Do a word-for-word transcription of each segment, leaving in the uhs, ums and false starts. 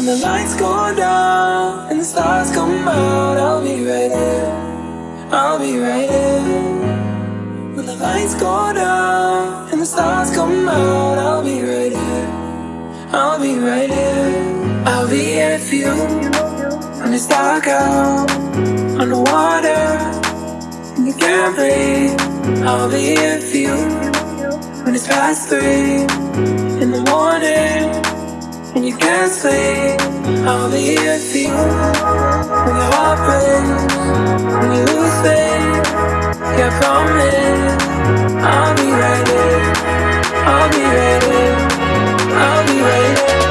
When the lights go down and the stars come out, I'll be right here. I'll be right here. When the lights go down and the stars come out, I'll be right here. I'll be right here. I'll be here for you. When it's dark out on the water and you can't breathe, I'll be here for you. When it's past three in the morning and you can't sleep, I'll be here for you. When your heart breaks, when you lose faith, yeah, I promise I'll be right here. I'll be right here. I'll be right here.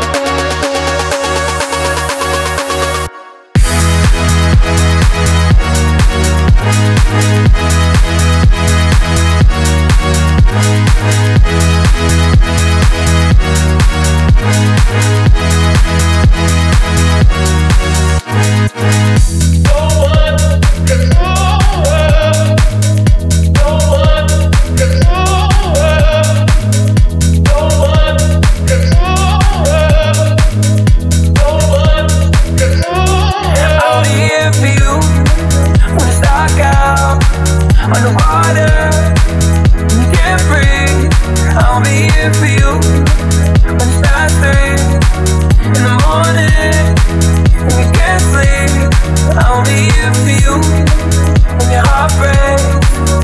I'll be here for you when your heart breaks.